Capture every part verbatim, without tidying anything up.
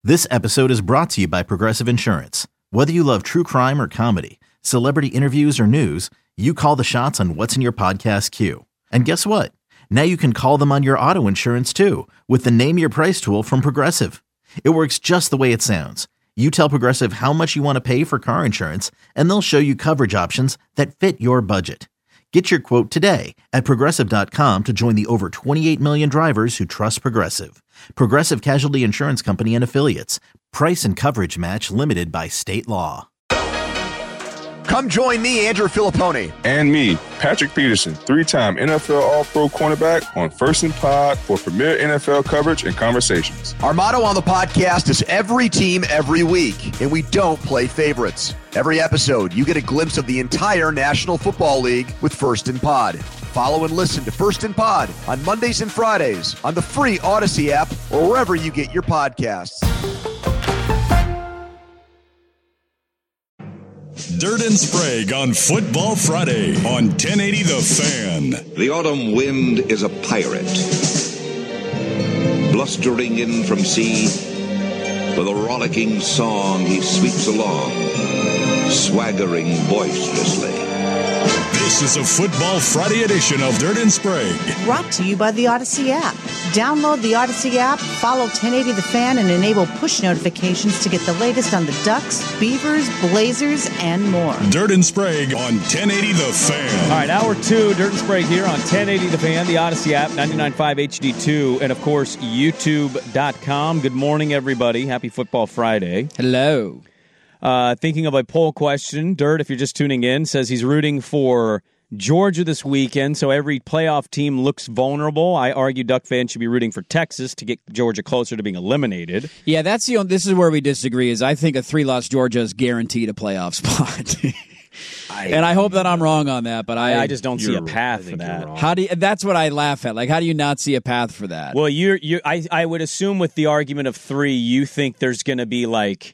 This episode is brought to you by Progressive Insurance. Whether you love true crime or comedy, celebrity interviews or news, you call the shots on what's in your podcast queue. And guess what? Now you can call them on your auto insurance too with the Name Your Price tool from Progressive. It works just the way it sounds. You tell Progressive how much you want to pay for car insurance, and they'll show you coverage options that fit your budget. Get your quote today at Progressive dot com to join the over twenty-eight million drivers who trust Progressive. Progressive Casualty Insurance Company and Affiliates. Price and coverage match limited by state law. Come join me, Andrew Filippone. And me, Patrick Peterson, three-time N F L All-Pro cornerback on First and Pod for premier N F L coverage and conversations. Our motto on the podcast is every team, every week, and we don't play favorites. Every episode, you get a glimpse of the entire National Football League with First and Pod. Follow and listen to First and Pod on Mondays and Fridays on the free Odyssey app or wherever you get your podcasts. Dirt and Sprague on Football Friday on ten eighty The Fan. The autumn wind is a pirate, blustering in from sea. With a rollicking song he sweeps along, swaggering boisterously. This is a Football Friday edition of Dirt and Sprague. Brought to you by the Odyssey app. Download the Odyssey app, follow ten eighty The Fan, and enable push notifications to get the latest on the Ducks, Beavers, Blazers, and more. Dirt and Sprague on ten eighty The Fan. All right, hour two, Dirt and Sprague here on ten eighty The Fan, the Odyssey app, ninety-nine point five H D two, and of course, YouTube dot com. Good morning, everybody. Happy Football Friday. Hello. Uh, thinking of a poll question, Dirt, if you're just tuning in, says he's rooting for Georgia this weekend, so every playoff team looks vulnerable. I argue Duck fans should be rooting for Texas to get Georgia closer to being eliminated. Yeah, that's the only, this is where we disagree, is I think a three-loss Georgia is guaranteed a playoff spot. I, and I hope that I'm wrong on that, but I, I just don't see a path for that. How do you, that's what I laugh at. Like, how do you not see a path for that? Well, you're you I I would assume with the argument of three, you think there's going to be like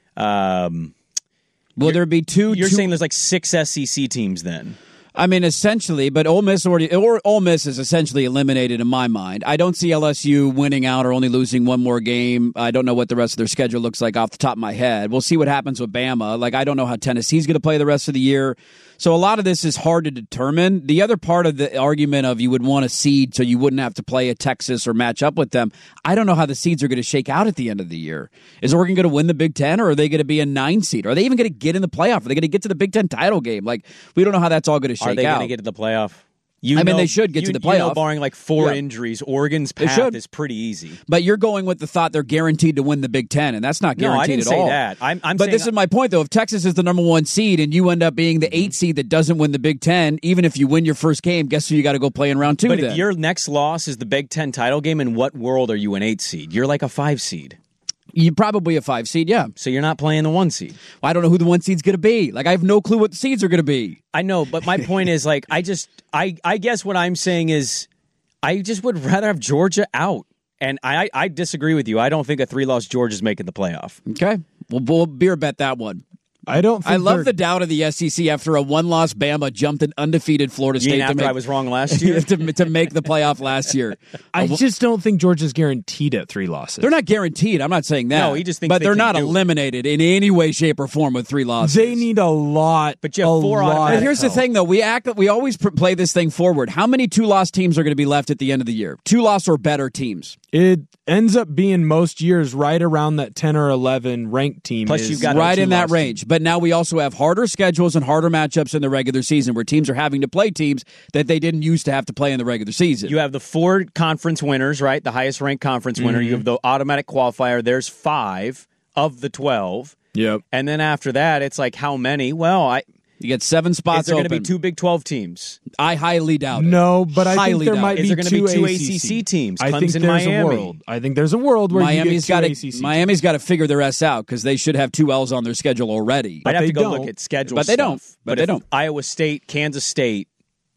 um Will there be two You're two, saying there's like six S E C teams then? I mean, essentially, but Ole Miss already, or Ole Miss is essentially eliminated in my mind. I don't see L S U winning out or only losing one more game. I don't know what the rest of their schedule looks like off the top of my head. We'll see what happens with Bama. Like, I don't know how Tennessee's going to play the rest of the year. So a lot of this is hard to determine. The other part of the argument of you would want a seed so you wouldn't have to play at Texas or match up with them, I don't know how the seeds are going to shake out at the end of the year. Is Oregon going to win the Big Ten, or are they going to be a nine seed? Are they even going to get in the playoff? Are they going to get to the Big Ten title game? Like, we don't know how that's all going to shake out. Are they going to get to the playoff? You I mean, know, they should get you, to the playoff. You know, barring like four yeah. injuries, Oregon's path is pretty easy. But you're going with the thought they're guaranteed to win the Big Ten, and that's not guaranteed no, I didn't at say all. That. I'm, I'm but this is my point, though. If Texas is the number one seed and you end up being the eight seed that doesn't win the Big Ten, even if you win your first game, guess who you got to go play in round two But then? if your next loss is the Big Ten title game, in what world are you an eight seed? You're like a five seed. You're probably a five seed, yeah. So you're not playing the one seed. Well, I don't know who the one seed's going to be. Like, I have no clue what the seeds are going to be. I know, but my point is, like, I just, I, I guess what I'm saying is, I just would rather have Georgia out. And I, I disagree with you. I don't think a three-loss Georgia's making the playoff. Okay. Well, we'll beer bet that one. I don't think I love they're... the doubt of the S E C after a one-loss Bama jumped an undefeated Florida State. You mean after to make, I was wrong last year? to, to make the playoff last year. I just don't think Georgia's guaranteed at three losses. They're not guaranteed. I'm not saying that. No, he just thinks But they they're can not do eliminated in any way, shape, or form with three losses. They need a lot. But you have a four lot automatic But here's the thing, though. We act. We always pr- play this thing forward. How many two-loss teams are going to be left at the end of the year? Two-loss or better teams. It ends up being most years right around that ten or eleven ranked team. Plus is you've got right in that two-loss range. team. But now we also have harder schedules and harder matchups in the regular season where teams are having to play teams that they didn't used to have to play in the regular season. You have the four conference winners, right? The highest ranked conference winner. Mm-hmm. You have the automatic qualifier. There's five of the twelve. Yep. And then after that, it's like how many? Well, I You get seven spots is there going to open. be two Big twelve teams? I highly doubt it. No, but I think Highly there doubt might it. Is be there gonna be two two A C A C C teams? I think Clemson, there's Miami. a world. I think there's a world where Miami's you got get two to A C C Miami's got to figure their S out because they should have two L's on their schedule already. I'd have they to go don't. look at schedule But they stuff. don't. But they if don't. Iowa State, Kansas State,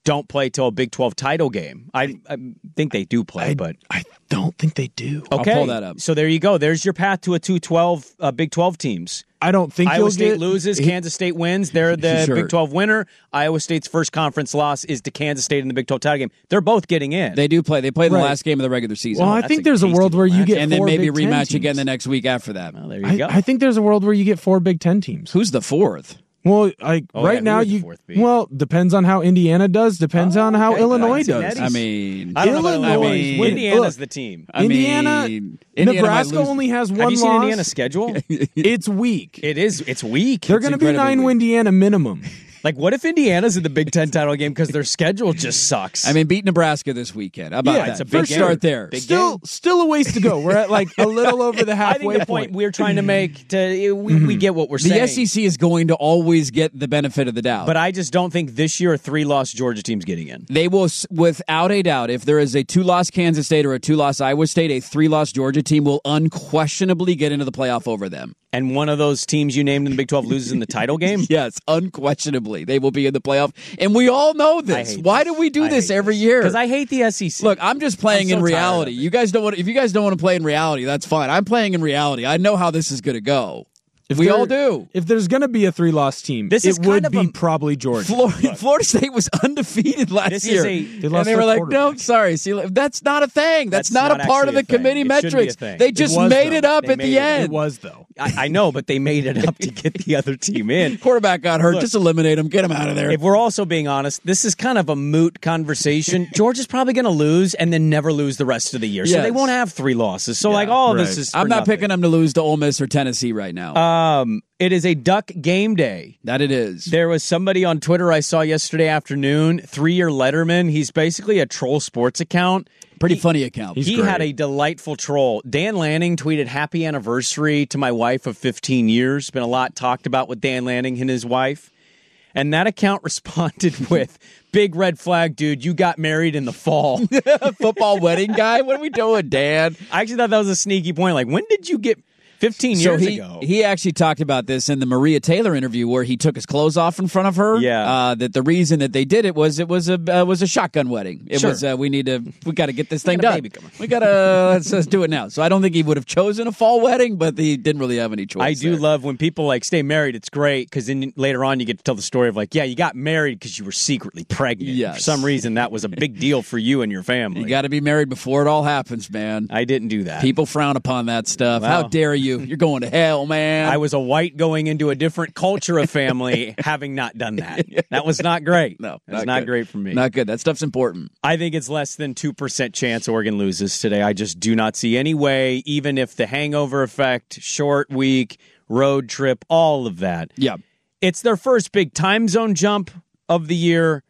don't play till a Big twelve title game. I, I think they do play, I, but I don't think they do. Okay. I'll pull that up. So there you go. There's your path to a two twelve uh, Big twelve teams. I don't think Iowa you'll State get, loses, Kansas State wins. They're the Sure. Big twelve winner. Iowa State's first conference loss is to Kansas State in the Big twelve title game. They're both getting in. They do play. They play the Right. last game of the regular season. Well, I that's think a there's a tasty world where you match. get and then four maybe Big Ten rematch teams. again the next week after that. Well, there you I, go. I think there's a world where you get four Big Ten teams. Who's the fourth? Well, like Oh, right yeah, who now would the you fourth be? well depends on how Indiana does. Depends Oh, on how okay. Illinois Cincinnati. does. I mean, I don't know about Illinois Illinois. is winning. Indiana's Look, the team. I Indiana, mean, Indiana Nebraska might lose- only has one Have you seen loss. Indiana's schedule? It's weak. It is. It's weak. They're It's going to be incredibly nine weak. Indiana minimum. Like, what if Indiana's in the Big Ten title game because their schedule just sucks? I mean, beat Nebraska this weekend. How about Yeah, that? it's a big First game. start there. Big Still, still a ways to go. We're at like a little over the I think halfway the point, point. we're trying to make to we, we get what we're The saying. S E C is going to always get the benefit of the doubt. But I just don't think this year a three-loss Georgia team's getting in. They will, s- without a doubt, if there is a two-loss Kansas State or a two-loss Iowa State, a three-loss Georgia team will unquestionably get into the playoff over them. And one of those teams you named in the Big twelve loses in the title game? Yes, unquestionably. They will be in the playoff. And we all know I this. hate Why this. do we do I this hate every this. year? Because I hate the S E C. Look, I'm just playing I'm so in tired of reality. it. You guys don't want. If you guys don't want to play in reality, that's fine. I'm playing in reality. I know how this is going to go. If we there- all do. If there's going to be a three-loss team, This it is kind would of be a- probably Georgia. Florida, Florida State was undefeated last This is year, a- They and lost they were their like, quarterback. "No, sorry, see, that's not a thing. That's, That's not, not a part of actually the a thing. committee It shouldn't be a metrics. thing. They It just was, made though. it up They at made the it. end. It was though. I, I know, but they made it up to get the other team in. Quarterback got hurt. Look, just eliminate him. Get him out of there. If we're also being honest, this is kind of a moot conversation. Georgia's probably going to lose and then never lose the rest of the year. So Yes. they won't have three losses. So, like, all right. this is. I'm for not nothing. picking them to lose to Ole Miss or Tennessee right now. Um, it is a Duck game day. that it is. There was somebody on Twitter I saw yesterday afternoon, three-year Letterman. He's basically a troll sports account. Pretty he, funny account. He great. had a delightful troll. Dan Lanning tweeted, "Happy anniversary to my wife of fifteen years." Been a lot talked about with Dan Lanning and his wife. And that account responded with, "Big red flag, dude. You got married in the fall." Football wedding guy. What are we doing, Dan? I actually thought that was a sneaky point. Like, when did you get fifteen So years he, ago? he actually talked about this in the Maria Taylor interview where he took his clothes off in front of her. Yeah. Uh, that the reason that they did it was it was a uh, was a shotgun wedding. It Sure. was uh, we need to we got to get this thing got a done. baby coming. We got to let's, let's do it now. So I don't think he would have chosen a fall wedding, but he didn't really have any choice. I do there. love when people like stay married. It's great because then later on you get to tell the story of like, yeah, you got married because you were secretly pregnant. Yes. For some reason, that was a big deal for you and your family. You got to be married before it all happens, man. I didn't do that. People frown upon that stuff. How Well. dare you? You're going to hell, man. I was a white going into a different culture of family, having not done that. That was not great. no, that's not good. great for me. Not good. That stuff's important. I think it's less than two percent chance Oregon loses today. I just do not see any way, even if the hangover effect, short week, road trip, all of that. Yeah. It's their first big time zone jump of the year.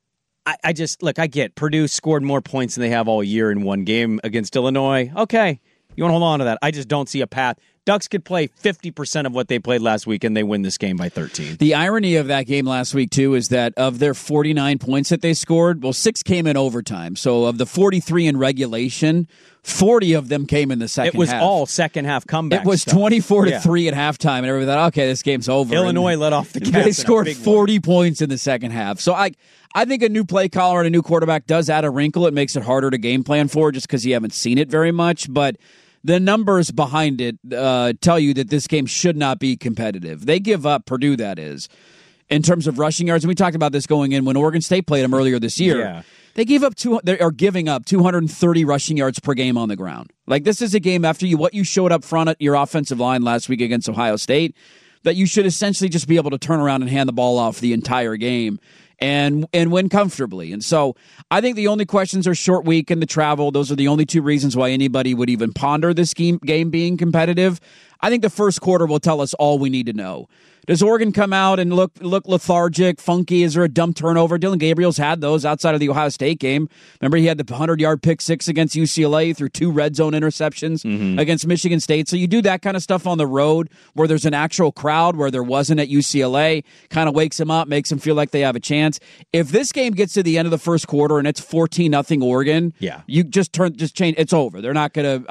I, I just, look, I get Purdue scored more points than they have all year in one game against Illinois. Okay, you want to hold on to that. I just don't see a path. Ducks could play fifty percent of what they played last week, and they win this game by thirteen. The irony of that game last week, too, is that of their forty-nine points that they scored, well, six came in overtime. So of the forty-three in regulation, forty of them came in the second half. It was half. all second half comeback. It was stuff. twenty-four to Yeah. three at halftime, and everybody thought, okay, this game's over. Illinois And let off the gas. They in a scored big one. forty points in the second half. So I I think a new play caller and a new quarterback does add a wrinkle. It makes it harder to game plan for just because you haven't seen it very much. But the numbers behind it uh, tell you that this game should not be competitive. They give up, Purdue that is, in terms of rushing yards. And we talked about this going in when Oregon State played them earlier this year. Yeah. They gave up two. They are giving up two hundred thirty rushing yards per game on the ground. Like this is a game after you what you showed up front at your offensive line last week against Ohio State that you should essentially just be able to turn around and hand the ball off the entire game and and win comfortably. And so I think the only questions are short week and the travel. Those are the only two reasons why anybody would even ponder this game game being competitive. I think the first quarter will tell us all we need to know. Does Oregon come out and look look lethargic, funky? Is there a dumb turnover? Dylan Gabriel's had those outside of the Ohio State game. Remember, he had the hundred-yard pick six against U C L A through two red zone interceptions mm-hmm. against Michigan State. So you do that kind of stuff on the road where there's an actual crowd where there wasn't at U C L A. Kind of wakes them up, makes them feel like they have a chance. If this game gets to the end of the first quarter and it's fourteen nothing Oregon, yeah. you just turn just change. It's over. They're not going to. I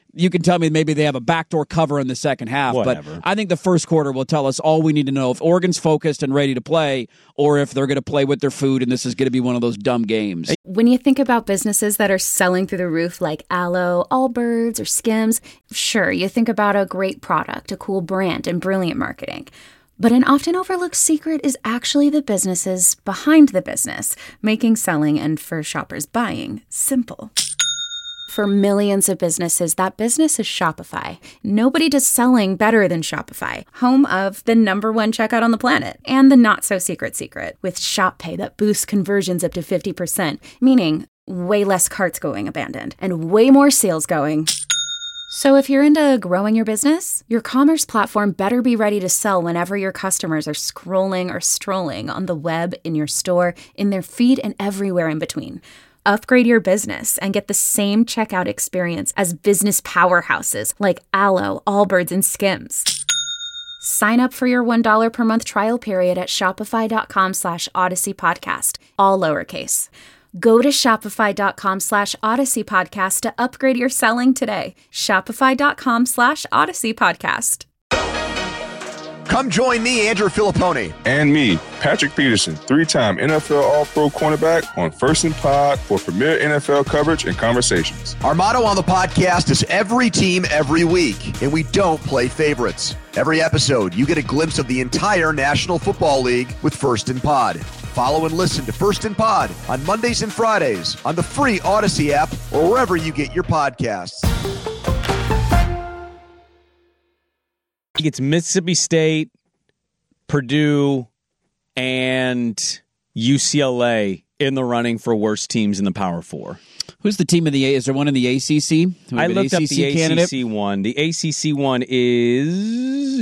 You can tell me maybe they have a backdoor cover in the second half, Whatever. but I think the first quarter will tell us all we need to know if Oregon's focused and ready to play or if they're going to play with their food and this is going to be one of those dumb games. When you think about businesses that are selling through the roof like Aloe, Allbirds, or Skims, sure, you think about a great product, a cool brand, and brilliant marketing. But an often overlooked secret is actually the businesses behind the business, making selling and for shoppers buying simple. For millions of businesses, that business is Shopify. Nobody does selling better than Shopify, home of the number one checkout on the planet and the not-so-secret secret with Shop Pay that boosts conversions up to fifty percent, meaning way less carts going abandoned and way more sales going. So if you're into growing your business, your commerce platform better be ready to sell whenever your customers are scrolling or strolling on the web, in your store, in their feed, and everywhere in between. Upgrade your business and get the same checkout experience as business powerhouses like Aloe, Allbirds, and Skims. Sign up for your one dollar per month trial period at shopify.com slash Odyssey Podcast, all lowercase. Go to shopify.com slash Odyssey Podcast to upgrade your selling today. Shopify.com slash Odyssey Podcast. Come join me, Andrew Filipponi. And me, Patrick Peterson, three-time N F L All-Pro cornerback on First and Pod for premier N F L coverage and conversations. Our motto on the podcast is every team, every week, and we don't play favorites. Every episode, you get a glimpse of the entire National Football League with First and Pod. Follow and listen to First and Pod on Mondays and Fridays on the free Odyssey app or wherever you get your podcasts. It's Mississippi State, Purdue, and U C L A in the running for worst teams in the Power Four. Who's the team in the A? Is there one in the A C C? I looked up the A C C one. The A C C one is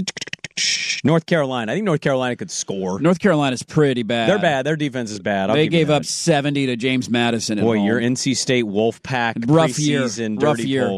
North Carolina. I think North Carolina could score. North Carolina's pretty bad. They're bad. Their defense is bad. I'll they gave up that. seventy to James Madison. Boy, your N C State Wolfpack rough year. Preseason Rough dirty year. Poll.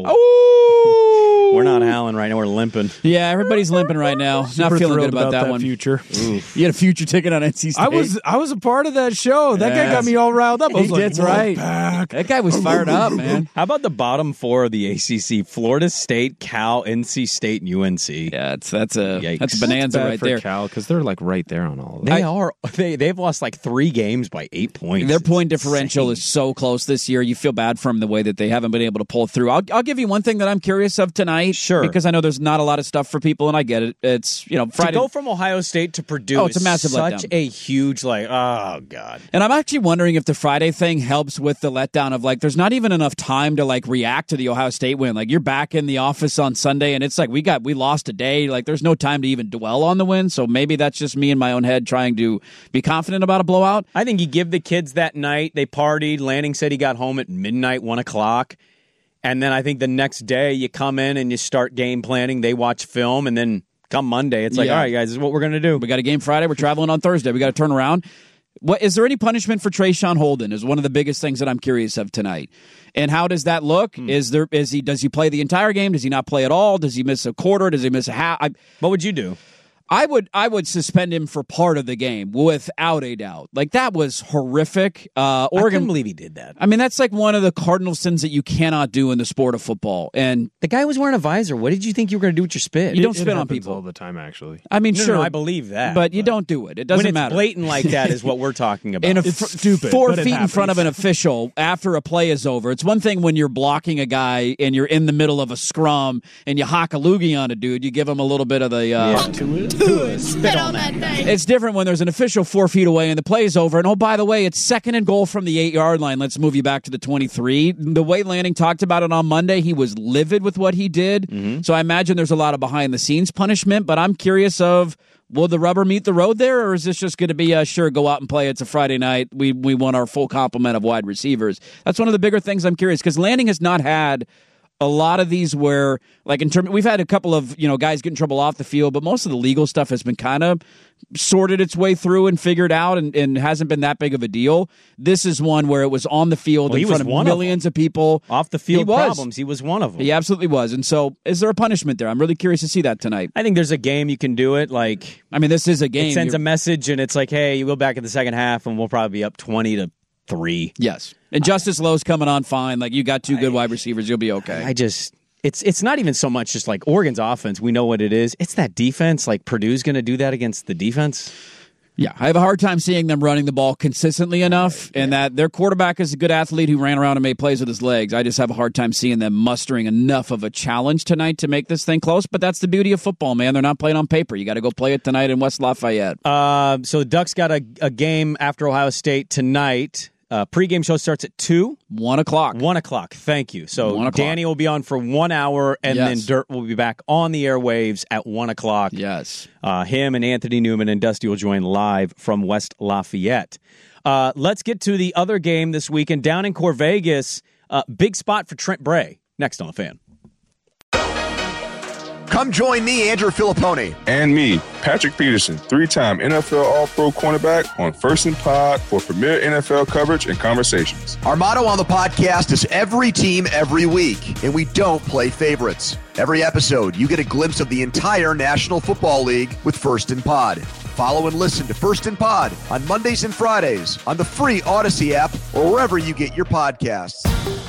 Oh! We're not howling right now. We're limping. Yeah, everybody's limping right now. Super Not feeling good about, about that, that one. Future. Oof. You had a future ticket on N C State. I was I was a part of that show. That Yes. guy got me all riled up. I was He like, did right. Back. That guy was fired up, man. How about the bottom four of the A C C? Florida State, Cal, N C State, and U N C. Yeah, it's, that's a Yikes. that's a bonanza Bad right for there. Cal, because they're like right there on all of They that. are. They they've lost like three games by eight points. Their It's point differential insane. is so close this year. You feel bad for them the way that they haven't been able to pull through. I'll, I'll give you one thing that I'm curious of tonight. Sure. Because I know there's not a lot of stuff for people, and I get it. It's, you know, Friday. To go from Ohio State to Purdue Oh, it's a is massive such letdown. a huge, like, oh, God. And I'm actually wondering if the Friday thing helps with the letdown of, like, there's not even enough time to, like, react to the Ohio State win. Like, you're back in the office on Sunday, and it's like, we got, we lost a day. Like, there's no time to even dwell on the win. So maybe that's just me in my own head trying to be confident about a blowout. I think you give the kids that night. They partied. Lanning said he got home at midnight, one o'clock. And then I think the next day you come in and you start game planning. They watch film, and then come Monday, it's like, Yeah. all right, guys, this is what we're going to do. We got a game Friday. We're traveling on Thursday. We got to turn around. What is there any punishment for Trayshawn Holden? Is one of the biggest things that I'm curious of tonight. And how does that look? Hmm. Is there is he does he play the entire game? Does he not play at all? Does he miss a quarter? Does he miss a half? I, What would you do? I would I would suspend him for part of the game without a doubt. Like that was horrific. Uh, I Oregon. couldn't believe he did that. I mean, that's like one of the cardinal sins that you cannot do in the sport of football. And The guy was wearing a visor. What did you think you were going to do with your spit? You don't It spit on happens people. all the time, actually. I mean, No, no, sure, no, I believe that. but you don't do it. It doesn't when it's matter. blatant like that is what we're talking about. in a It's fr- stupid, four but it feet in front of an happens. official after a play is over. It's one thing when you're blocking a guy and you're in the middle of a scrum and you hock a loogie on a dude. You give him a little bit of the. Uh, It's different when there's an official four feet away and the play is over. And oh, by the way, it's second and goal from the eight yard line. Let's move you back to the twenty-three. The way Lanning talked about it on Monday, he was livid with what he did. Mm-hmm. So I imagine there's a lot of behind the scenes punishment. But I'm curious of. Will the rubber meet the road there, or is this just going to be, uh, sure, go out and play? It's a Friday night. We we want our full complement of wide receivers. That's one of the bigger things I'm curious, because Lanning has not had a lot of these where, like, in terms, we've had a couple of, you know, guys get in trouble off the field, but most of the legal stuff has been kind of sorted its way through and figured out and, and hasn't been that big of a deal. This is one where it was on the field Well, he in front was of one of millions of, people. Off the field He was. problems, he was one of them. He absolutely was. And so, is there a punishment there? I'm really curious to see that tonight. I think there's a game you can do it. Like, I mean, this is a game. it sends You're- a message, and it's like, hey, you go back in the second half, and we'll probably be up twenty to three. Yes. And Justice Lowe's coming on fine. Like, you got two good wide receivers. You'll be okay. I just, it's it's not even so much just like Oregon's offense. We know what it is. It's that defense. Like Purdue's going to do that against the defense. Yeah, I have a hard time seeing them running the ball consistently enough, and that their quarterback is a good athlete who ran around and made plays with his legs. I just have a hard time seeing them mustering enough of a challenge tonight to make this thing close, but that's the beauty of football, man. They're not playing on paper. You got to go play it tonight in West Lafayette. Uh, so the Ducks got a, a game after Ohio State tonight. Uh, pregame show starts at two. One o'clock. One o'clock. Thank you. So Danny will be on for one hour, and yes. then Dirt will be back on the airwaves at one o'clock. Yes. Uh, him and Anthony Newman and Dusty will join live from West Lafayette. Uh, let's get to the other game this weekend down in Corvegas. Uh, big spot for Trent Bray. Next on The Fan. Come join me, Andrew Filippone. And me, Patrick Peterson, three-time N F L All-Pro cornerback on First and Pod for premier N F L coverage and conversations. Our motto on the podcast is every team, every week, and we don't play favorites. Every episode, you get a glimpse of the entire National Football League with First and Pod. Follow and listen to First and Pod on Mondays and Fridays on the free Odyssey app or wherever you get your podcasts.